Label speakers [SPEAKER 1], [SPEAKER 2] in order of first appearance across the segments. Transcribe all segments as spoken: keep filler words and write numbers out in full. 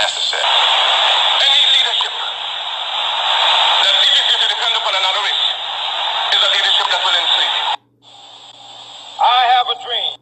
[SPEAKER 1] necessary. Any leadership that teaches you to depend upon another race is a leadership that will enslave you. I have a dream.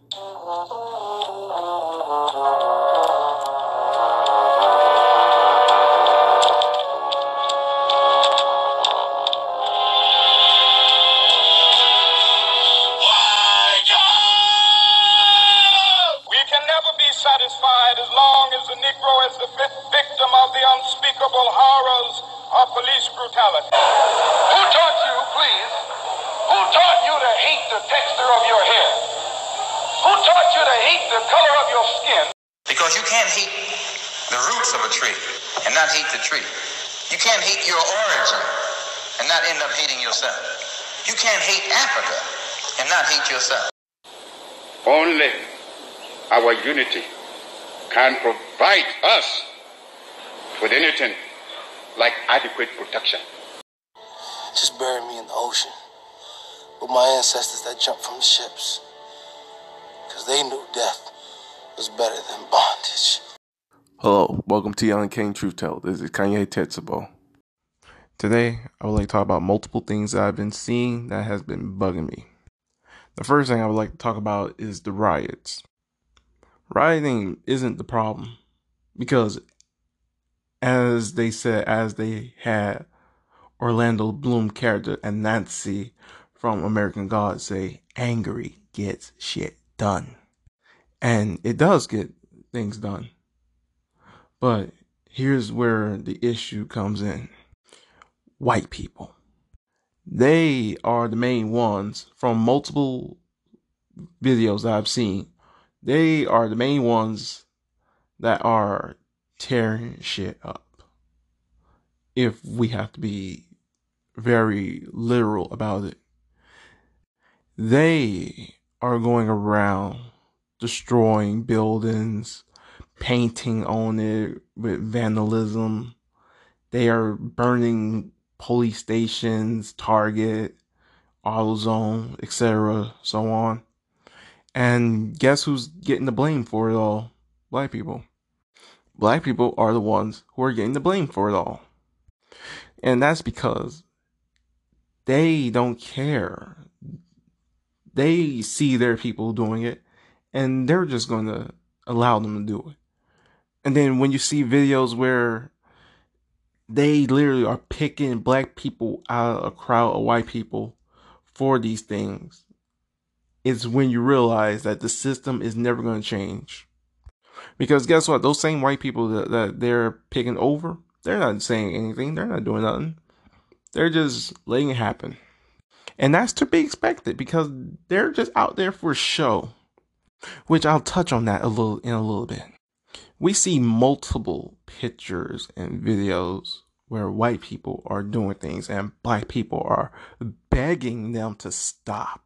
[SPEAKER 1] Satisfied as long as the Negro is the fifth victim of the unspeakable horrors of police brutality. Who taught you, please, who taught you to hate the texture of your hair? Who taught you to hate the color of your skin?
[SPEAKER 2] Because you can't hate the roots of a tree and not hate the tree. You can't hate your origin and not end up hating yourself. You can't hate Africa and not hate yourself.
[SPEAKER 3] Only our unity can provide us with anything like adequate protection.
[SPEAKER 4] Just bury me in the ocean with my ancestors that jumped from the ships, because they knew death was better than bondage.
[SPEAKER 5] Hello, welcome to Young King Truth Tell. This is Kanye Tetsubo. Today, I would like to talk about multiple things that I've been seeing that has been bugging me. The first thing I would like to talk about is the riots. Rioting isn't the problem, because as they said, as they had Orlando Bloom character and Nancy from American Gods say, angry gets shit done. And it does get things done. But here's where the issue comes in. White people. They are the main ones from multiple videos that I've seen. They are the main ones that are tearing shit up. If we have to be very literal about it. They are going around destroying buildings, painting on it with vandalism. They are burning police stations, Target, AutoZone, et cetera, so on. And guess who's getting the blame for it all? Black people. Black people are the ones who are getting the blame for it all. And that's because they don't care. They see their people doing it, and they're just going to allow them to do it. And then when you see videos where they literally are picking black people out of a crowd of white people for these things, it's when you realize that the system is never going to change. Because guess what? Those same white people that, that they're picking over, they're not saying anything. They're not doing nothing. They're just letting it happen. And that's to be expected, because they're just out there for show. Which I'll touch on that a little in a little bit. We see multiple pictures and videos where white people are doing things and black people are begging them to stop.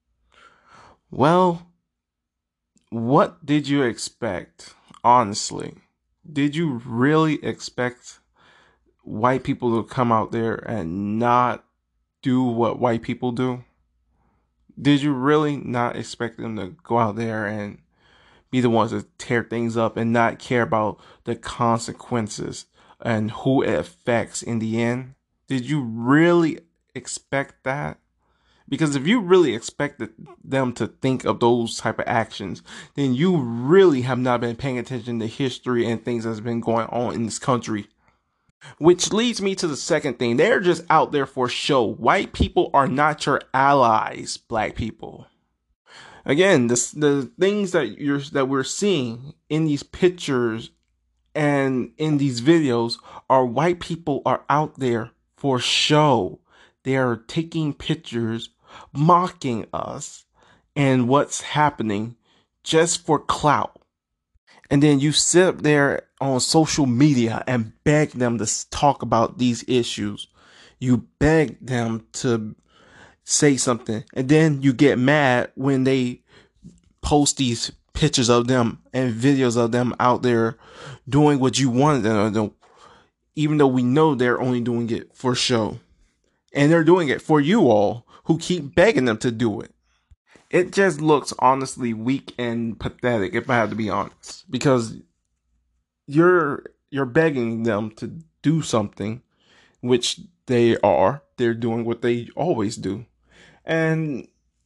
[SPEAKER 5] Well, what did you expect, honestly? Did you really expect white people to come out there and not do what white people do? Did you really not expect them to go out there and be the ones to tear things up and not care about the consequences and who it affects in the end? Did you really expect that? Because if you really expected them to think of those type of actions, then you really have not been paying attention to history and things that's been going on in this country. Which leads me to the second thing. They're just out there for show. White people are not your allies, black people. Again, this, the things that you're that we're seeing in these pictures and in these videos are white people are out there for show. They are taking pictures, mocking us and what's happening just for clout. And then you sit up there on social media and beg them to talk about these issues. You beg them to say something. And then you get mad when they post these pictures of them and videos of them out there doing what you wanted them to do. Even though we know they're only doing it for show. And they're doing it for you all who keep begging them to do it. It just looks honestly weak and pathetic, if I have to be honest. Because you're you're begging them to do something, which they are. They're doing what they always do. And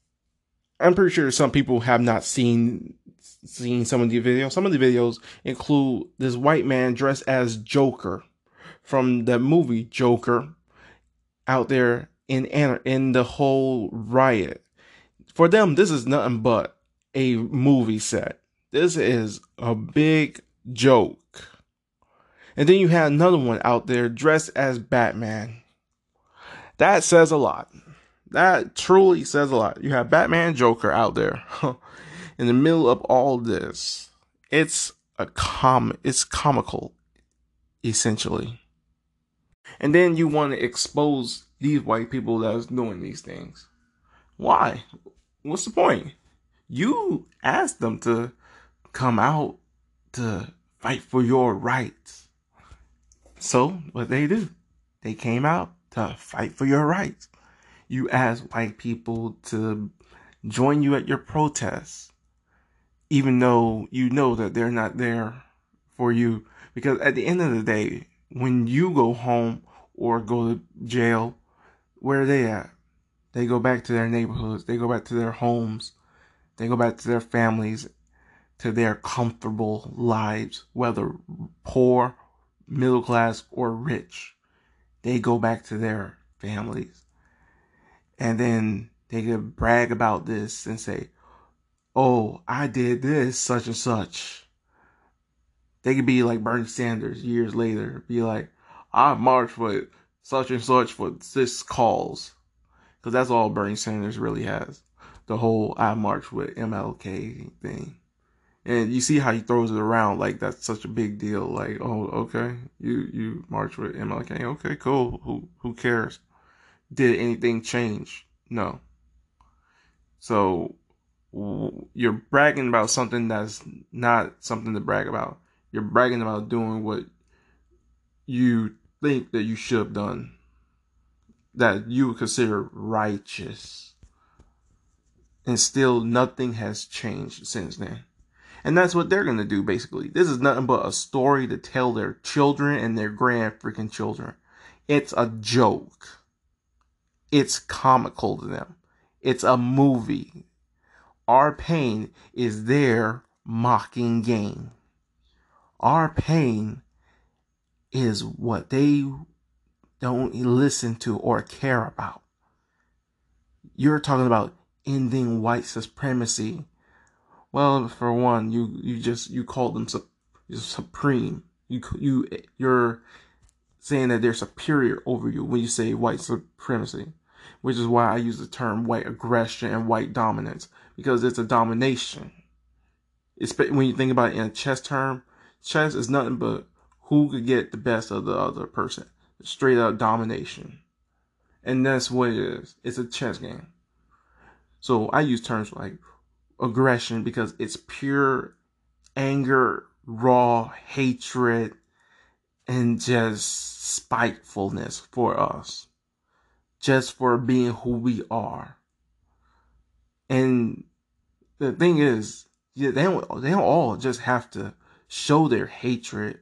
[SPEAKER 5] I'm pretty sure some people have not seen seen some of the videos. Some of the videos include this white man dressed as Joker from the movie Joker out there in in the whole riot. For them, this is nothing but a movie set. This is a big joke. And then you have another one out there dressed as Batman. That says a lot. That truly says a lot. You have Batman, Joker out there in the middle of all this. It's a com. It's comical, essentially. And then you want to expose these white people that's doing these things. Why? What's the point? You asked them to come out to fight for your rights. So what they do? They came out to fight for your rights. You asked white people to join you at your protests, even though you know that they're not there for you. Because at the end of the day, when you go home or go to jail, where are they at? They go back to their neighborhoods. They go back to their homes. They go back to their families, to their comfortable lives, whether poor, middle class, or rich. They go back to their families. And then they can brag about this and say, oh, I did this, such and such. They could be like Bernie Sanders years later. Be like, I marched with such and such for this cause. Because that's all Bernie Sanders really has. The whole I marched with M L K thing. And you see how he throws it around like that's such a big deal. Like, oh, okay, you you march with M L K. Okay, cool. Who who cares? Did anything change? No. So you're bragging about something that's not something to brag about. You're bragging about doing what you think that you should have done, that you would consider righteous. And still nothing has changed since then. And that's what they're going to do, basically. This is nothing but a story to tell their children and their grand freaking children. It's a joke. It's comical to them. It's a movie. Our pain is their mocking game. Our pain is what they don't listen to or care about. You're talking about ending white supremacy. Well, for one, you, you just you call them su- supreme. You you you're saying that they're superior over you when you say white supremacy, which is why I use the term white aggression and white dominance, because it's a domination. It's when you think about it in a chess term, chess is nothing but who could get the best of the other person. Straight up domination, and that's what it is. It's a chess game. So I use terms like aggression because it's pure anger, raw hatred, and just spitefulness for us. Just for being who we are. And the thing is, yeah, they don't, they don't all just have to show their hatred.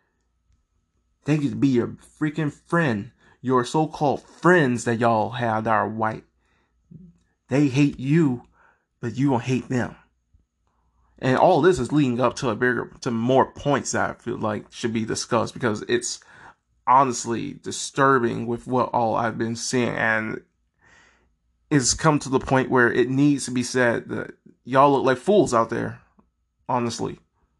[SPEAKER 5] They could be your freaking friend. Your so-called friends that y'all have that are white. They hate you, but you don't hate them. And all this is leading up to a bigger, to more points that I feel like should be discussed, because it's honestly disturbing with what all I've been seeing, and it's come to the point where it needs to be said that y'all look like fools out there, honestly.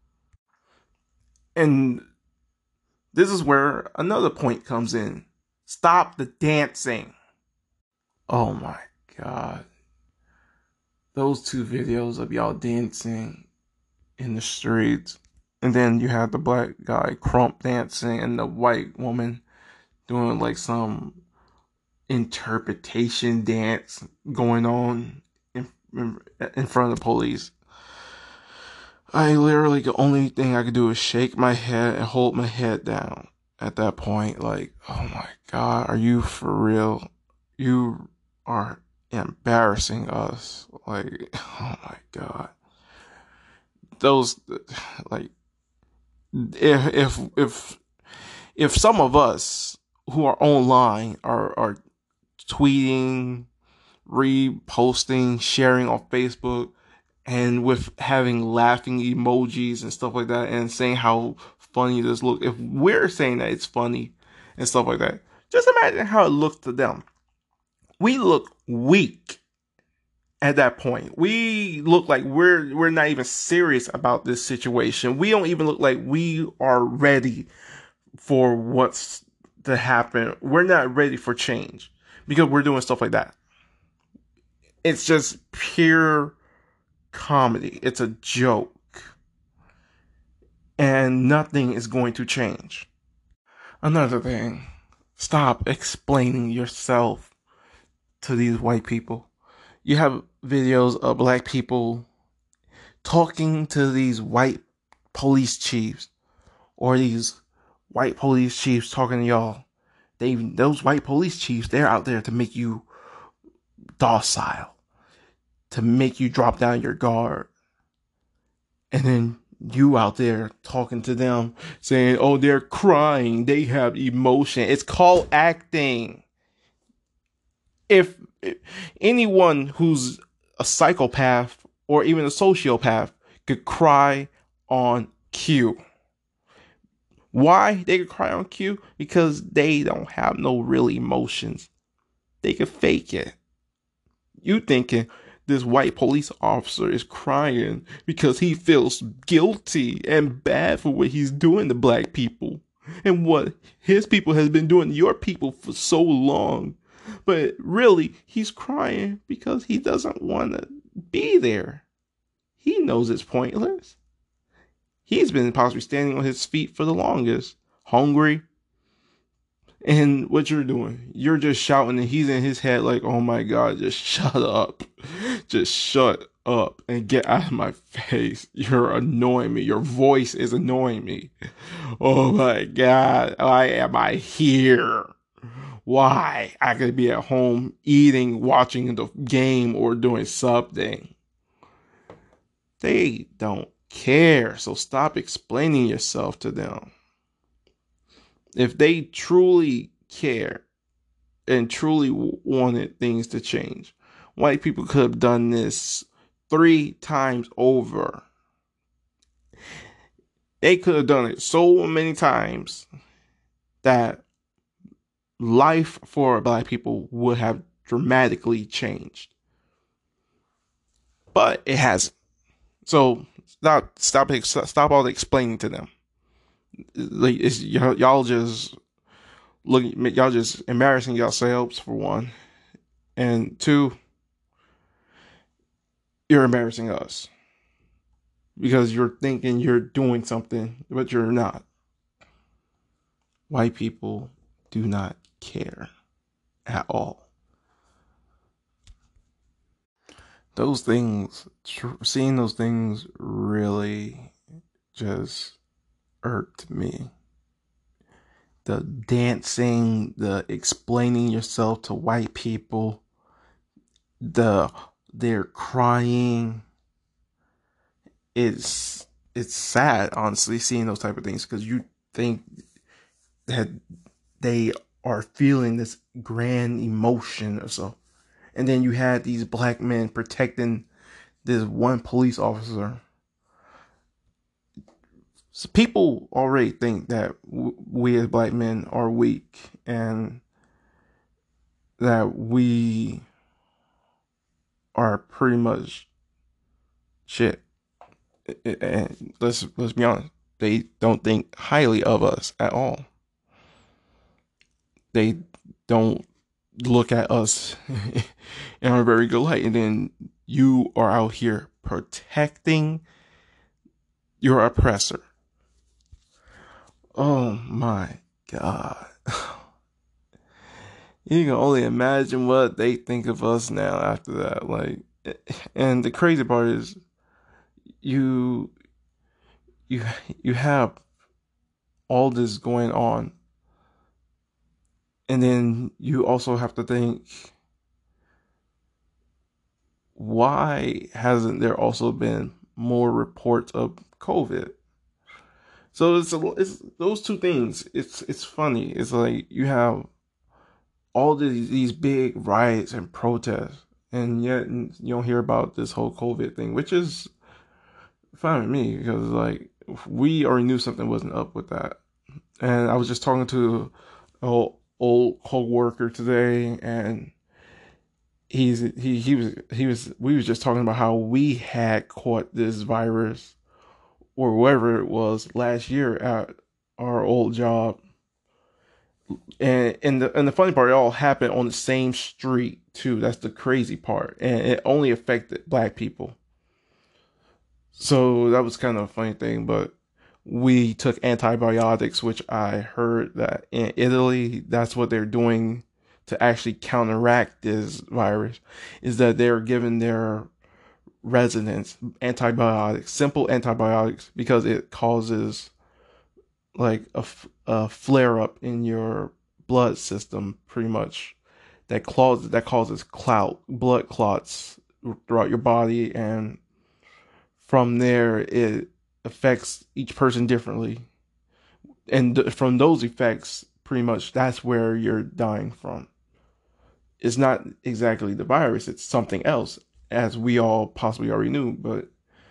[SPEAKER 5] And this is where another point comes in. Stop the dancing. Oh my God. Those two videos of y'all dancing in the streets. And then you have the black guy Crump dancing and the white woman doing like some interpretation dance going on in, in, in front of the police. I literally, the only thing I could do is shake my head and hold my head down at that point. Like, oh my God, are you for real? You are embarrassing us. Like, oh my God. Those, like, if if if if some of us who are online are are tweeting, reposting, sharing on Facebook, and with having laughing emojis and stuff like that, and saying how funny this looks, if we're saying that it's funny and stuff like that, just imagine how it looks to them. We look weak at that point. We look like we're we're not even serious about this situation. We don't even look like we are ready for what's to happen. We're not ready for change because we're doing stuff like that. It's just pure comedy. It's a joke. And nothing is going to change. Another thing, stop explaining yourself to these white people. You have videos of black people talking to these white police chiefs, or these white police chiefs talking to y'all. They, those white police chiefs, they're out there to make you docile, to make you drop down your guard. And then you out there talking to them, saying, oh, they're crying, they have emotion. It's called acting. If, if anyone who's a psychopath or even a sociopath could cry on cue. Why they could cry on cue? Because they don't have no real emotions. They could fake it. You thinking this white police officer is crying because he feels guilty and bad for what he's doing to black people and what his people has been doing to your people for so long. But really, he's crying because he doesn't want to be there. He knows it's pointless. He's been possibly standing on his feet for the longest, hungry. And what you're doing, you're just shouting, and he's in his head like, oh my God, just shut up. Just shut up and get out of my face. You're annoying me. Your voice is annoying me. Oh my God, why am I here? Why? I could be at home eating, watching the game, or doing something. They don't care, so stop explaining yourself to them. If they truly care and truly wanted things to change, white people could have done this three times over. They could have done it so many times that life for black people would have dramatically changed. But it hasn't. So stop, stop, stop all the explaining to them. Like, it's, y'all, y'all just look, y'all just embarrassing yourselves for one, and two, you're embarrassing us because you're thinking you're doing something, but you're not. White people do not care at all. Those things, tr- seeing those things really just irked me. The dancing, the explaining yourself to white people, the they're crying. It's it's sad, honestly, seeing those type of things, because you think that they are feeling this grand emotion or so. And then you had these black men protecting this one police officer. So people already think that w- we as black men are weak and that we are pretty much shit. And let's let's be honest, they don't think highly of us at all. They don't look at us in a very good light. And then you are out here protecting your oppressor. Oh my God. You can only imagine what they think of us now after that. Like, and the crazy part is you you you have all this going on. And then you also have to think, why hasn't there also been more reports of COVID? So it's, a, it's those two things. It's it's funny. It's like you have all these these big riots and protests, and yet you don't hear about this whole COVID thing, which is fine with me because like we already knew something wasn't up with that. And I was just talking to an old, old co-worker today, and he's he he was he was we was just talking about how we had caught this virus or whatever it was last year at our old job. And and the and the funny part, it all happened on the same street too. That's the crazy part, and it only affected black people. So that was kind of a funny thing. But we took antibiotics, which I heard that in Italy, that's what they're doing to actually counteract this virus, is that they're giving their residents antibiotics, simple antibiotics, because it causes like a, a flare up in your blood system, pretty much, that causes that causes clot blood clots throughout your body, and from there it affects each person differently, and th- from those effects, pretty much that's where you're dying from. It's not exactly the virus; it's something else, as we all possibly already knew, but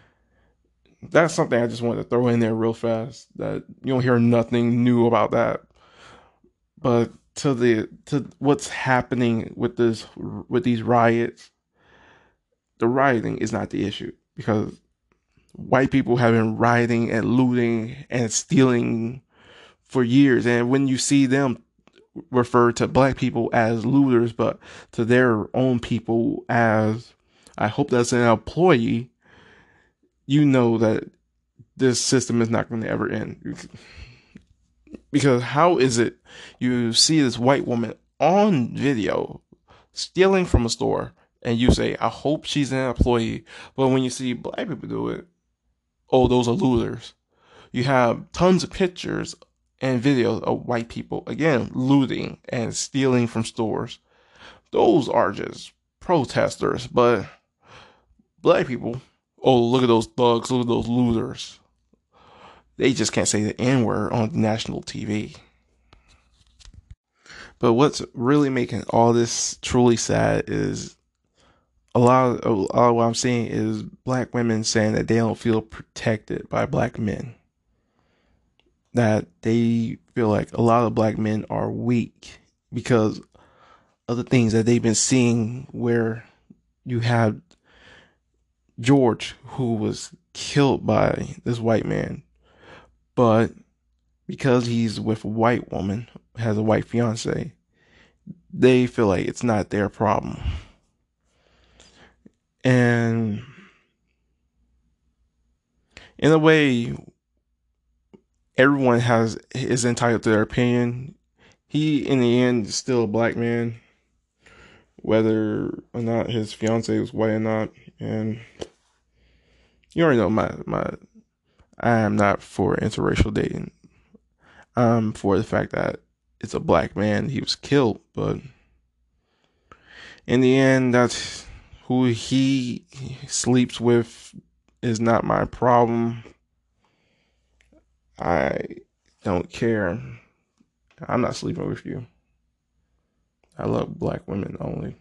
[SPEAKER 5] that's something I just wanted to throw in there real fast, that you don't hear nothing new about that. But to the to what's happening with this with these riots, the rioting is not the issue, because white people have been rioting and looting and stealing for years. And when you see them refer to black people as looters, but to their own people as, I hope that's an employee, you know that this system is not going to ever end. Because how is it you see this white woman on video stealing from a store and you say, I hope she's an employee, but when you see black people do it, oh, those are looters. You have tons of pictures and videos of white people, again, looting and stealing from stores. Those are just protesters, but black people, oh, look at those thugs, look at those looters. They just can't say the N-word on national T V. But what's really making all this truly sad is a lot of, a lot of what I'm seeing is black women saying that they don't feel protected by black men. That they feel like a lot of black men are weak because of the things that they've been seeing, where you have George, who was killed by this white man, but because he's with a white woman, has a white fiance, they feel like it's not their problem. And in a way, everyone has is entitled to their opinion. He, in the end, is still a black man, whether or not his fiance was white or not. And you already know my my. I am not for interracial dating. I'm for the fact that it's a black man. He was killed, but in the end, that's who he sleeps with is not my problem. I don't care. I'm not sleeping with you. I love black women only.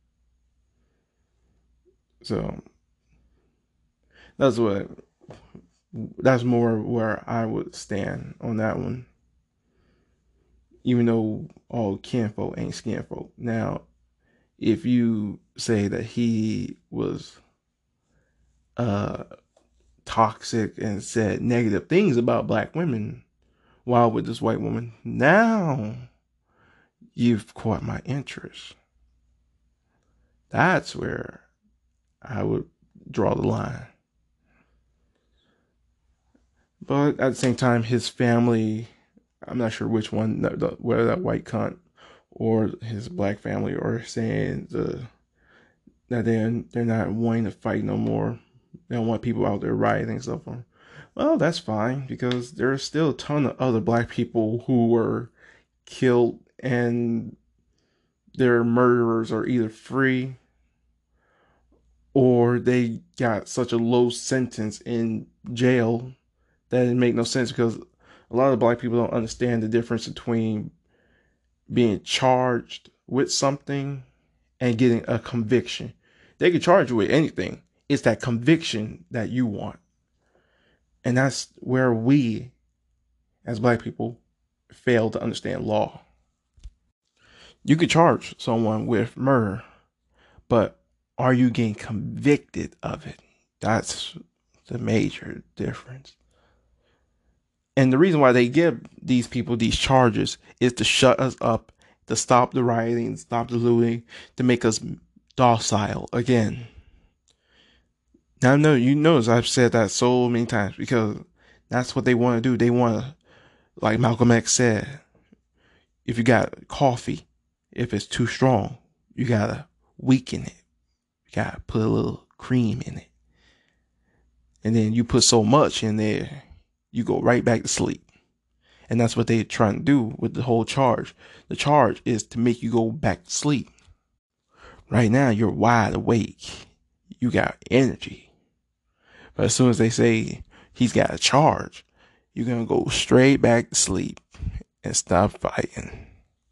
[SPEAKER 5] So that's what. That's more where I would stand on that one. Even though all kinfolk ain't skinfolk. Now, if you say that he was uh, toxic and said negative things about black women while with this white woman, now you've caught my interest. That's where I would draw the line. But at the same time, his family, I'm not sure which one, whether that white cunt or his black family, are saying the that they're, they're not wanting to fight no more. They don't want people out there rioting and stuff. Well, that's fine, because there's still a ton of other black people who were killed, and their murderers are either free or they got such a low sentence in jail that it make no sense, because A lot of black people don't understand the difference between being charged with something and getting a conviction. They can charge you with anything. It's that conviction that you want. And that's where we, as black people, fail to understand law. You could charge someone with murder, but are you getting convicted of it? That's the major difference. And the reason why they give these people these charges is to shut us up, to stop the rioting, stop the looting, to make us docile again. Now, I know you notice I've said that so many times because that's what they want to do. They want to, like Malcolm X said, if you got coffee, if it's too strong, you got to weaken it. You got to put a little cream in it. And then you put so much in there, you go right back to sleep. And that's what they're trying to do with the whole charge. The charge is to make you go back to sleep. Right now, you're wide awake. You got energy. But as soon as they say he's got a charge, you're going to go straight back to sleep and stop fighting.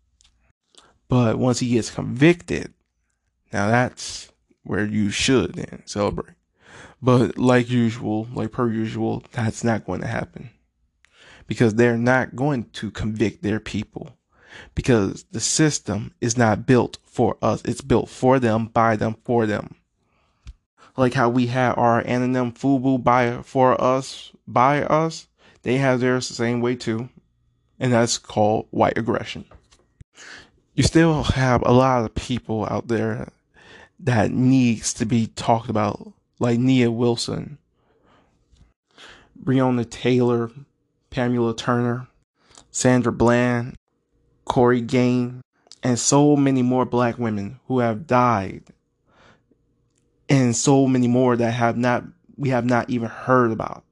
[SPEAKER 5] But once he gets convicted, now that's where you should then celebrate. But like usual, like per usual, that's not going to happen. Because they're not going to convict their people. Because the system is not built for us. It's built for them, by them, for them. Like how we have our anonym FUBU by for us, by us. They have theirs the same way too. And that's called white aggression. You still have a lot of people out there that needs to be talked about. Like Nia Wilson, Breonna Taylor, Pamela Turner, Sandra Bland, Corey Gain, and so many more black women who have died. And so many more that have not, we have not even heard about.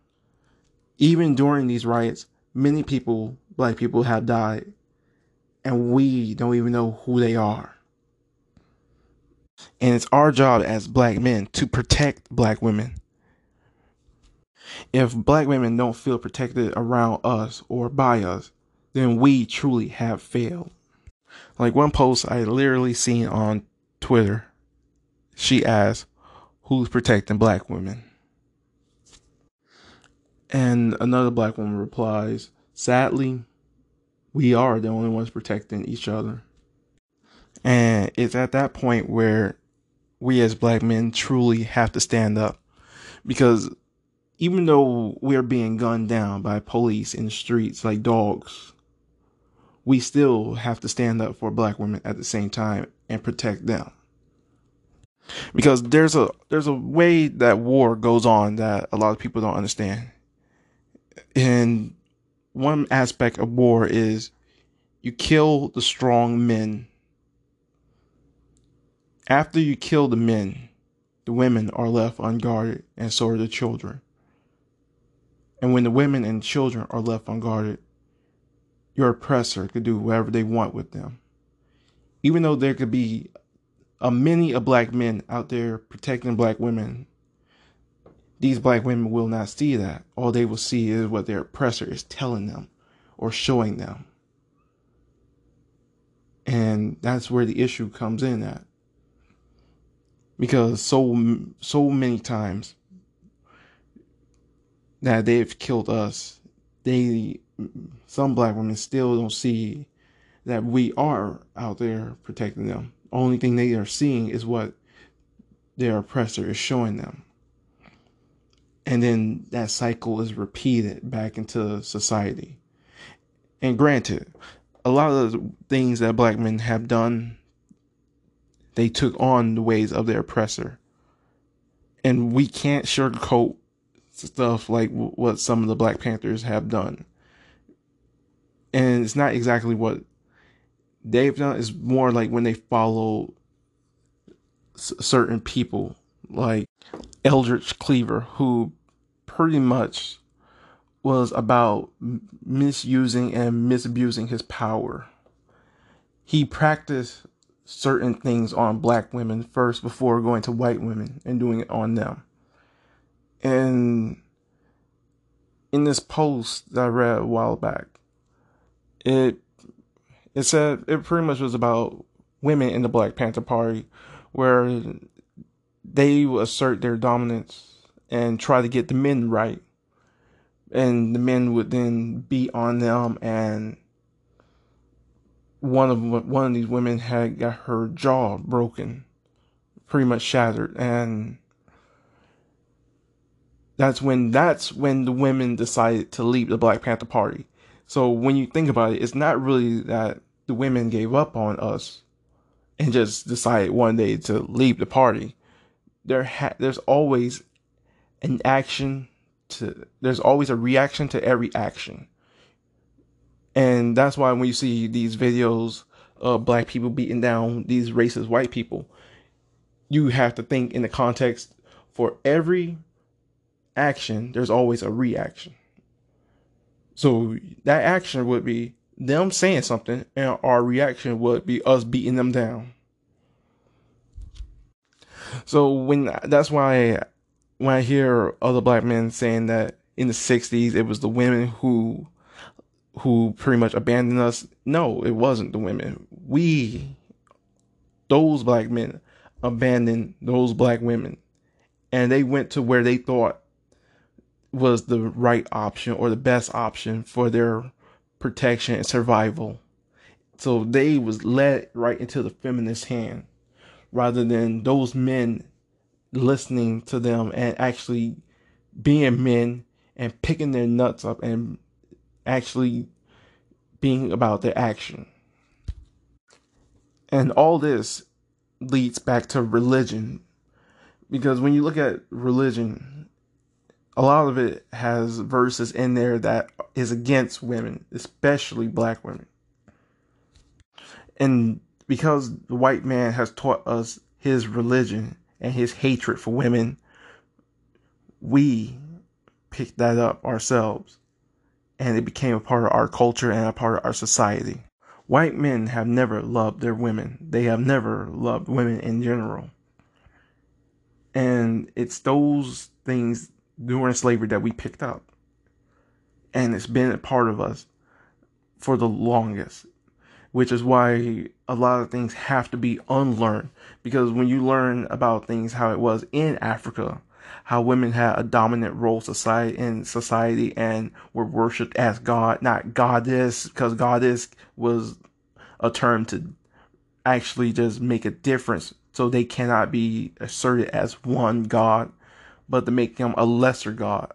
[SPEAKER 5] Even during these riots, many people, black people, have died. And we don't even know who they are. And it's our job as black men to protect black women. If black women don't feel protected around us or by us, then we truly have failed. Like one post I literally seen on Twitter, she asked, who's protecting black women? And another black woman replies, sadly, we are the only ones protecting each other. And it's at that point where we as black men truly have to stand up. Because even though we're being gunned down by police in the streets like dogs, we still have to stand up for black women at the same time and protect them. Because there's a there's a way that war goes on that a lot of people don't understand. And one aspect of war is you kill the strong men. After you kill the men, the women are left unguarded, and so are the children. And when the women and children are left unguarded, your oppressor could do whatever they want with them. Even though there could be a many of black men out there protecting black women, these black women will not see that. All they will see is what their oppressor is telling them or showing them. And that's where the issue comes in at. Because so so many times that they've killed us, they some black women still don't see that we are out there protecting them. Only thing they are seeing is what their oppressor is showing them. And then that cycle is repeated back into society. And granted, a lot of the things that black men have done, they took on the ways of their oppressor. And we can't sugarcoat stuff like what some of the Black Panthers have done. And it's not exactly what they've done. It's more like when they follow s- certain people like Eldridge Cleaver, who pretty much was about misusing and misabusing his power. He practiced certain things on black women first before going to white women and doing it on them. And in this post that I read a while back, it it said it pretty much was about women in the Black Panther Party, where they assert their dominance and try to get the men right, and the men would then beat on them, and one of one of these women had got her jaw broken, pretty much shattered, and that's when that's when the women decided to leave the Black Panther Party. So when you think about it, it's not really that the women gave up on us and just decided one day to leave the party. There ha- there's always an action to there's always a reaction to every action. And that's why when you see these videos of black people beating down these racist white people, you have to think in the context, for every action, there's always a reaction. So that action would be them saying something, and our reaction would be us beating them down. So when that's why when I hear other black men saying that in the sixties it was the women who who pretty much abandoned us, no, it wasn't the women. We, those black men, abandoned those black women, and they went to where they thought was the right option or the best option for their protection and survival. So they was led right into the feminist hand, rather than those men listening to them and actually being men and picking their nuts up and actually being about their action. And all this leads back to religion, because when you look at religion, a lot of it has verses in there that is against women, especially black women. And because the white man has taught us his religion and his hatred for women, we picked that up ourselves, and it became a part of our culture and a part of our society. White men have never loved their women. They have never loved women in general. And it's those things during slavery that we picked up. And it's been a part of us for the longest, which is why a lot of things have to be unlearned. Because when you learn about things, how it was in Africa, how women had a dominant role society in society and were worshipped as God, not goddess, because goddess was a term to actually just make a difference. So they cannot be asserted as one God, but to make them a lesser God.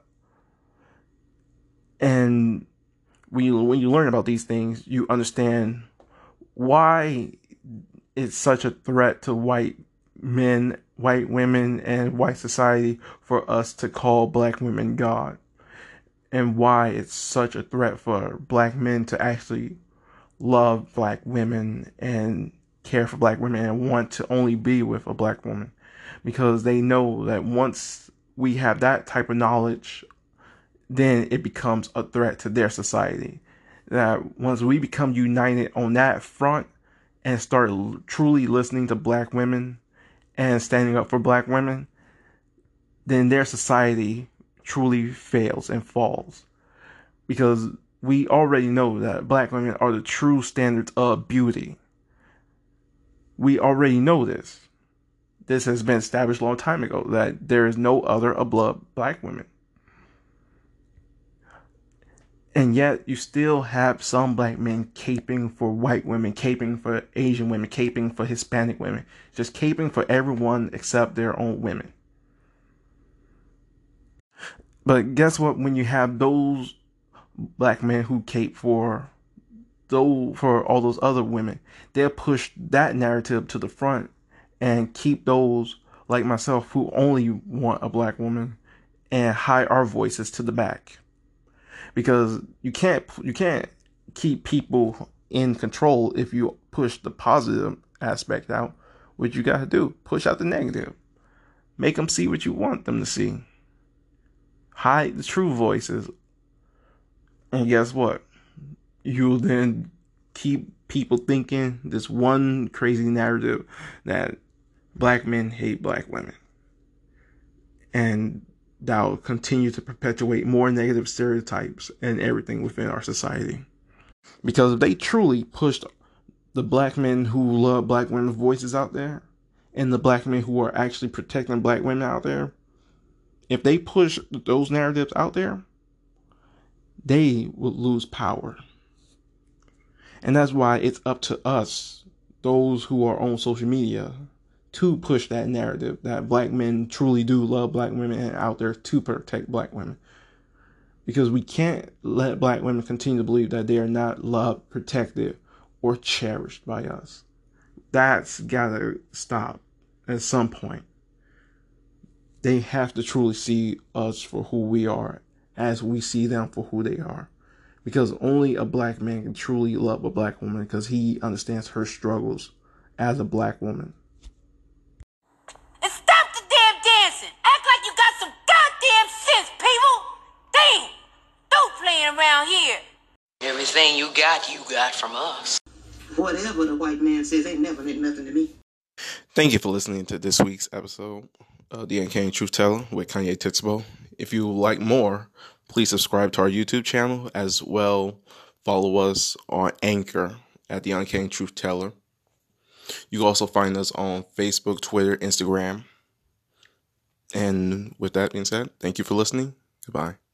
[SPEAKER 5] And when you when you learn about these things, you understand why it's such a threat to white men, white women, and white society for us to call black women God, and why it's such a threat for black men to actually love black women and care for black women and want to only be with a black woman, because they know that once we have that type of knowledge, then it becomes a threat to their society. That once we become united on that front and start l- truly listening to black women and standing up for black women, then their society truly fails and falls. Because we already know that black women are the true standards of beauty. We already know this. This has been established a long time ago, that there is no other above black women. And yet you still have some black men caping for white women, caping for Asian women, caping for Hispanic women, just caping for everyone except their own women. But guess what? When you have those black men who cape for those, for all those other women, they'll push that narrative to the front and keep those like myself who only want a black woman and hide our voices to the back. Because you can't you can't keep people in control if you push the positive aspect out. What you got to do, push out the negative. Make them see what you want them to see. Hide the true voices. And guess what? You'll then keep people thinking this one crazy narrative that black men hate black women. And that will continue to perpetuate more negative stereotypes and everything within our society. Because if they truly pushed the black men who love black women's voices out there, and the black men who are actually protecting black women out there, if they push those narratives out there, they will lose power. And that's why it's up to us, those who are on social media, to push that narrative that black men truly do love black women and out there to protect black women. Because we can't let black women continue to believe that they are not loved, protected, or cherished by us. That's gotta stop at some point. They have to truly see us for who we are as we see them for who they are. Because only a black man can truly love a black woman because he understands her struggles as a black woman.
[SPEAKER 6] And stop the damn dancing! Act like you got some goddamn sense, people! Damn! Don't playing around here!
[SPEAKER 7] Everything you got, you got from us.
[SPEAKER 8] Whatever the white man says ain't never meant nothing to me.
[SPEAKER 5] Thank you for listening to this week's episode of The Uncanny Truth Teller with Kanye Titsbo. If you would like more, please subscribe to our YouTube channel, as well follow us on Anchor at The Uncanny Truth Teller. You can also find us on Facebook, Twitter, Instagram. And with that being said, thank you for listening. Goodbye.